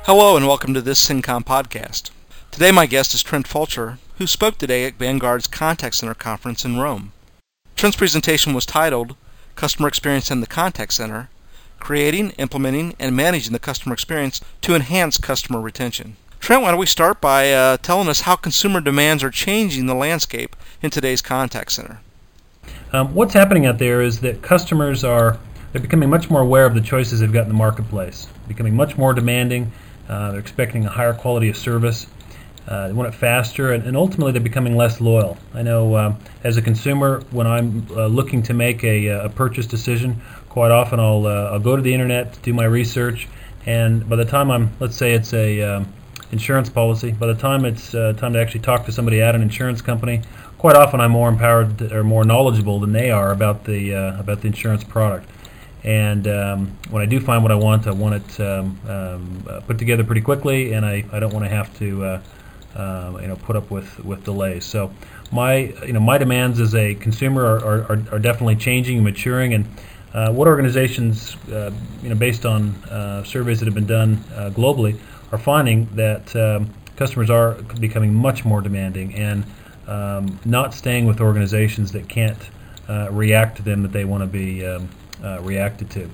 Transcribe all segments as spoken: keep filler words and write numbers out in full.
Hello and welcome to this SYNCOM podcast. Today my guest is Trent Fulcher, who spoke today at Vanguard's Contact Center conference in Rome. Trent's presentation was titled Customer Experience in the Contact Center, Creating, Implementing, and Managing the Customer Experience to Enhance Customer Retention. Trent, why don't we start by uh, telling us how consumer demands are changing the landscape in today's contact center? Um, what's happening out there is that customers are they're becoming much more aware of the choices they've got in the marketplace, becoming much more demanding. Uh, they're expecting a higher quality of service. Uh, they want it faster, and, and ultimately they're becoming less loyal. I know uh, as a consumer, when I'm uh, looking to make a, a purchase decision, quite often I'll uh, I'll go to the internet, do my research, and by the time I'm, let's say it's a um, insurance policy, by the time it's uh, time to actually talk to somebody at an insurance company, quite often I'm more empowered or more knowledgeable than they are about the uh, about the insurance product. And um, when I do find what I want, I want it um, um, uh, put together pretty quickly, and I, I don't want to have to uh, uh, you know put up with, with delays. So my you know my demands as a consumer are, are, are definitely changing and maturing. And uh, what organizations uh, you know based on uh, surveys that have been done uh, globally are finding that um, customers are becoming much more demanding and um, not staying with organizations that can't uh, react to them that they want to be um, Uh, reacted to.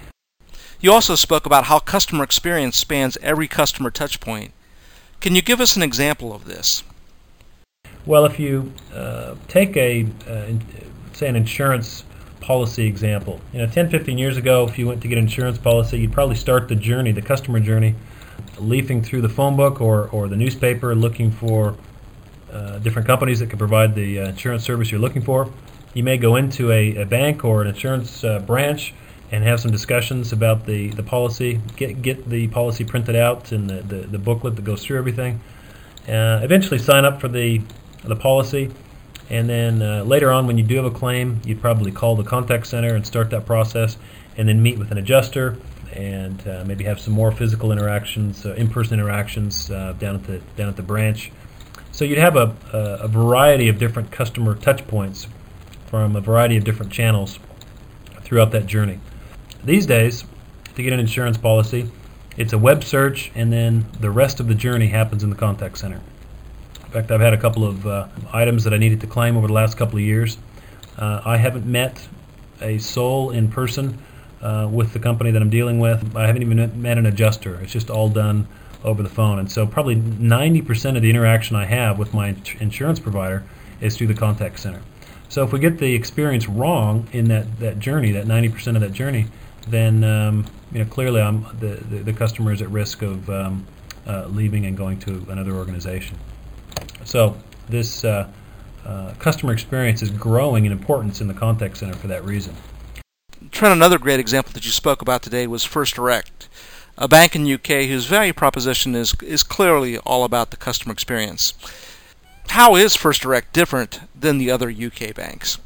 You also spoke about how customer experience spans every customer touch point. Can you give us an example of this? Well, if you uh, take a, uh, in, say, an insurance policy example, you know, ten, fifteen years ago, if you went to get an insurance policy, you'd probably start the journey, the customer journey, leafing through the phone book or, or the newspaper, looking for uh, different companies that could provide the uh, insurance service you're looking for. You may go into a, a bank or an insurance uh, branch and have some discussions about the, the policy, get get the policy printed out and the, the, the booklet that goes through everything. Uh, eventually sign up for the, the policy, and then uh, later on when you do have a claim, you'd probably call the contact center and start that process, and then meet with an adjuster and uh, maybe have some more physical interactions, uh, in-person interactions uh, down at the down at the branch. So you'd have a, a, a variety of different customer touch points from a variety of different channels throughout that journey. These days, to get an insurance policy, it's a web search, and then the rest of the journey happens in the contact center. In fact, I've had a couple of uh, items that I needed to claim over the last couple of years. Uh, I haven't met a soul in person uh, with the company that I'm dealing with. I haven't even met an adjuster. It's just all done over the phone. And so probably ninety percent of the interaction I have with my insurance provider is through the contact center. So if we get the experience wrong in that, that journey, that ninety percent of that journey, then um, you know clearly I'm, the, the, the customer is at risk of um, uh, leaving and going to another organization. So this uh, uh, customer experience is growing in importance in the contact center for that reason. Trent, another great example that you spoke about today was First Direct, a bank in the U K whose value proposition is is clearly all about the customer experience. How is First Direct different than the other U K banks?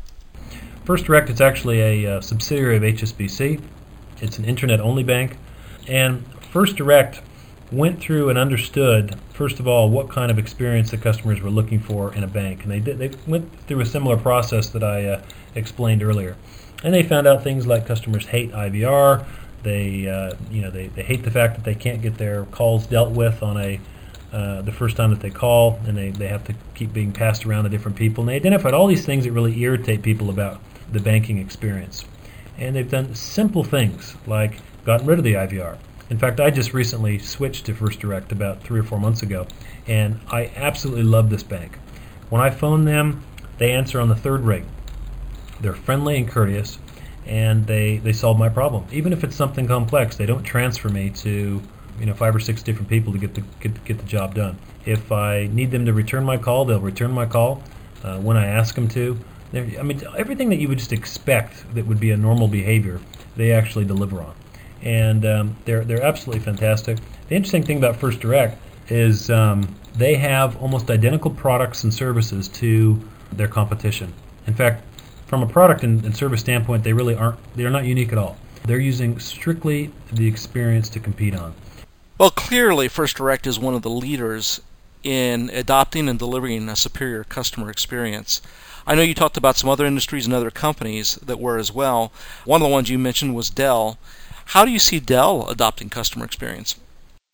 First Direct is actually a uh, subsidiary of H S B C. It's an internet-only bank. And First Direct went through and understood, first of all, what kind of experience the customers were looking for in a bank. And they did, they went through a similar process that I uh, explained earlier. And they found out things like customers hate I V R. They, uh, you know, they, they hate the fact that they can't get their calls dealt with on a Uh, the first time that they call, and they, they have to keep being passed around to different people. And they identified all these things that really irritate people about the banking experience. And they've done simple things like gotten rid of the I V R. In fact, I just recently switched to First Direct about three or four months ago, and I absolutely love this bank. When I phone them, they answer on the third ring. They're friendly and courteous, and they, they solve my problem. Even if it's something complex, they don't transfer me to you know, five or six different people to get the get, get the job done. If I need them to return my call, they'll return my call uh, when I ask them to. They're, I mean, everything that you would just expect that would be a normal behavior, they actually deliver on, and um, they're they're absolutely fantastic. The interesting thing about First Direct is um, they have almost identical products and services to their competition. In fact, from a product and, and service standpoint, they really aren't. They're not unique at all. They're using strictly the experience to compete on. Well, clearly First Direct is one of the leaders in adopting and delivering a superior customer experience. I know you talked about some other industries and other companies that were as well. One of the ones you mentioned was Dell. How do you see Dell adopting customer experience?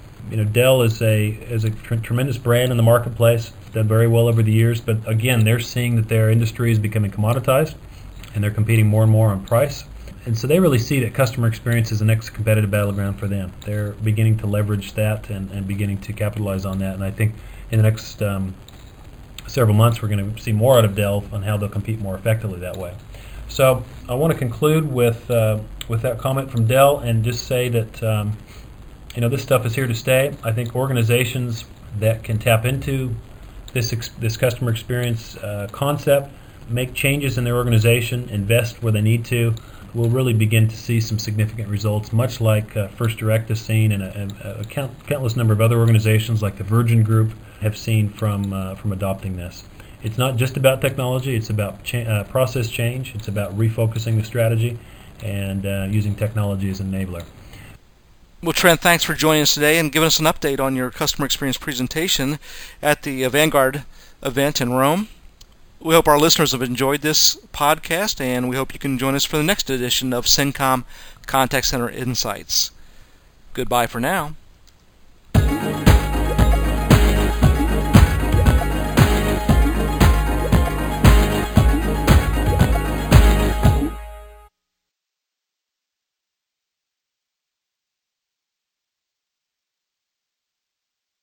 You know, Dell is a is a tr- tremendous brand in the marketplace. It's done very well over the years, but again, they're seeing that their industry is becoming commoditized, and they're competing more and more on price. And so they really see that customer experience is the next competitive battleground for them. They're beginning to leverage that and, and beginning to capitalize on that. And I think in the next um, several months, we're going to see more out of Dell on how they'll compete more effectively that way. So I want to conclude with uh, with that comment from Dell and just say that um, you know this stuff is here to stay. I think organizations that can tap into this ex- this customer experience uh, concept, make changes in their organization, invest where they need to, will really begin to see some significant results, much like uh, First Direct has seen, and a, a, a count, countless number of other organizations like the Virgin Group have seen from uh, from adopting this. It's not just about technology; it's about cha- uh, process change. It's about refocusing the strategy and uh, using technology as an enabler. Well, Trent, thanks for joining us today and giving us an update on your customer experience presentation at the uh, Vanguard event in Rome. We hope our listeners have enjoyed this podcast, and we hope you can join us for the next edition of CenComm Contact Center Insights. Goodbye for now.